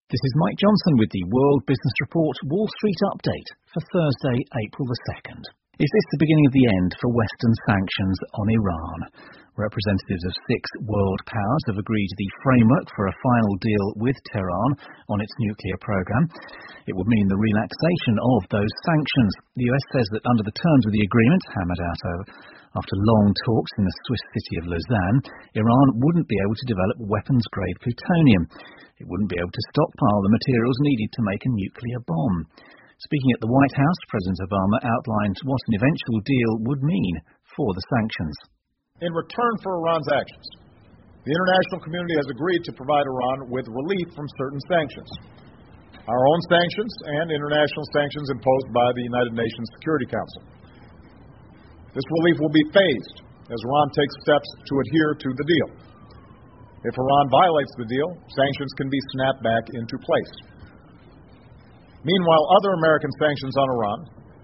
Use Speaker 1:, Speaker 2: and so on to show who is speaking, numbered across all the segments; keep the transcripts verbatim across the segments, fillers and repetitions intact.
Speaker 1: This is Mike Johnson with the World Business Report Wall Street Update for Thursday, April the second. Is this the beginning of the end for Western sanctions on Iran? Representatives of six world powers have agreed the framework for a final deal with Tehran on its nuclear program. It would mean the relaxation of those sanctions. The U S says that under the terms of the agreement, hammered out after long talks in the Swiss city of Lausanne, Iran wouldn't be able to develop weapons-grade plutonium. It wouldn't be able to stockpile the materials needed to make a nuclear bomb. Speaking at the White House, President Obama outlined what an eventual deal would mean for the sanctions.
Speaker 2: In return for Iran's actions, the international community has agreed to provide Iran with relief from certain sanctions. Our own sanctions and international sanctions imposed by the United Nations Security Council. This relief will be phased as Iran takes steps to adhere to the deal. If Iran violates the deal, sanctions can be snapped back into place. Meanwhile, other American sanctions on Iran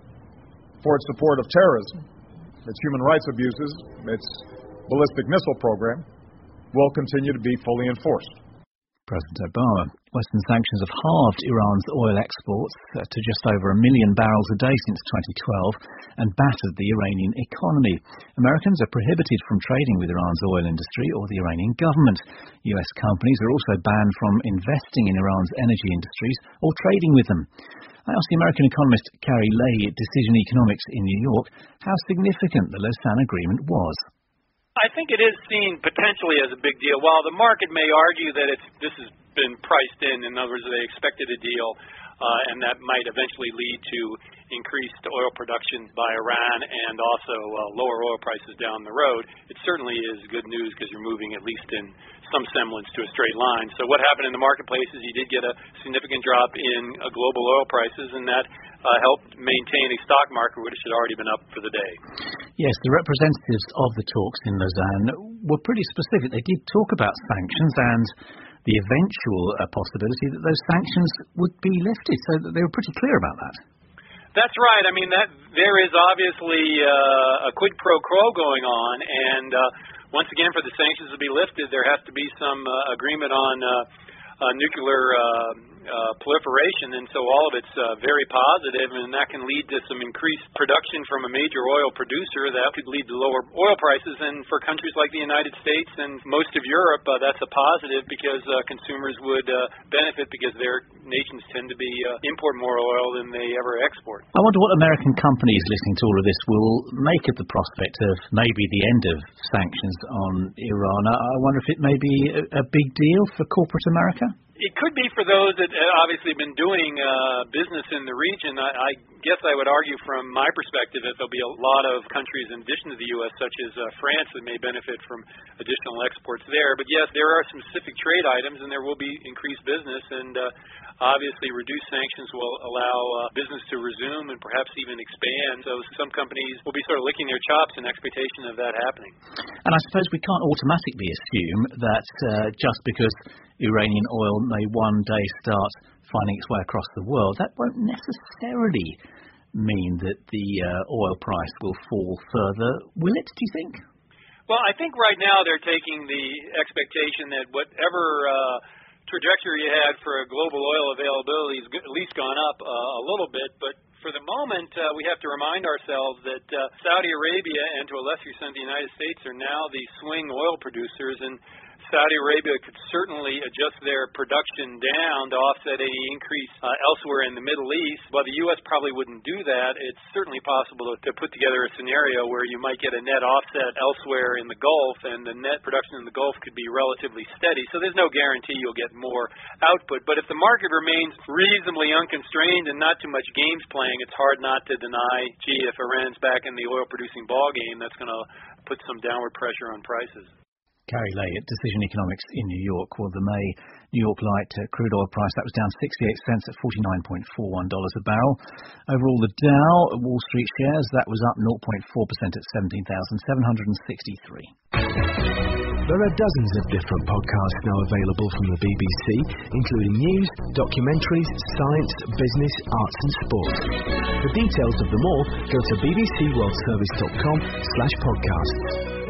Speaker 2: for its support of terrorism, its human rights abuses, its ballistic missile program, will continue to be fully enforced.
Speaker 1: President Obama. Western sanctions have halved Iran's oil exports to just over a million barrels a day since twenty twelve and battered the Iranian economy. Americans are prohibited from trading with Iran's oil industry or the Iranian government. U S companies are also banned from investing in Iran's energy industries or trading with them. I asked the American economist Carrie Lay at Decision Economics in New York how significant the Lausanne Agreement was.
Speaker 3: I think it is seen potentially as a big deal. While the market may argue that it's, this has been priced in, in other words, they expected a deal, uh, and that might eventually lead to increased oil production by Iran and also uh, lower oil prices down the road, it certainly is good news because you're moving at least in some semblance to a straight line. So what happened in the marketplace is you did get a significant drop in uh, global oil prices, and that uh, helped maintain a stock market which had already been up for the day.
Speaker 1: Yes, the representatives of the talks in Lausanne were pretty specific. They did talk about sanctions and the eventual uh, possibility that those sanctions would be lifted, so that they were pretty clear about that.
Speaker 3: That's right. I mean, that there is obviously uh, a quid pro quo going on, and uh, once again, for the sanctions to be lifted, there has to be some uh, agreement on uh, uh, nuclear uh, uh, proliferation, and so all of it's uh, very positive, and that can lead to some increased production from a major oil producer. That could lead to lower oil prices, and for countries like the United States and most of Europe, uh, that's a positive because uh, consumers would uh, benefit because their nations tend to be uh, import more oil than they ever export.
Speaker 1: I wonder what American companies listening to all of this will make of the prospect of maybe the end of sanctions on Iran. I wonder if it may be a, a big deal for corporate America?
Speaker 3: It could be for those that obviously have been doing uh, business in the region. I, I guess I would argue from my perspective that there'll be a lot of countries in addition to the U S, such as uh, France, that may benefit from additional exports there. But yes, there are some specific trade items, and there will be increased business, and uh, obviously reduced sanctions will allow uh, business to resume and perhaps even expand. So some companies will be sort of licking their chops in expectation of that happening.
Speaker 1: And I suppose we can't automatically assume that uh, just because Iranian oil may one day start finding its way across the world, that won't necessarily mean that the uh, oil price will fall further. Will it, do you think?
Speaker 3: Well, I think right now they're taking the expectation that whatever uh, trajectory you had for global oil availability has at least gone up uh, a little bit, but for the moment, uh, we have to remind ourselves that uh, Saudi Arabia and to a lesser extent the United States are now the swing oil producers, and Saudi Arabia could certainly adjust their production down to offset any increase uh, elsewhere in the Middle East. While the U S probably wouldn't do that, it's certainly possible to, to put together a scenario where you might get a net offset elsewhere in the Gulf, and the net production in the Gulf could be relatively steady. So there's no guarantee you'll get more output. But if the market remains reasonably unconstrained and not too much games playing, it's hard not to deny, gee, if Iran's back in the oil-producing ballgame, that's going to put some downward pressure on prices.
Speaker 1: Carrie Lay at Decision Economics in New York. Well, the May New York Light uh, crude oil price, that was down sixty-eight cents at forty-nine point four one dollars a barrel. Overall, the Dow Wall Street shares, that was up zero point four percent at seventeen thousand seven hundred sixty-three.
Speaker 4: There are dozens of different podcasts now available from the B B C, including news, documentaries, science, business, arts and sport. For details of them all, go to bbcworldservice dot com slash podcasts.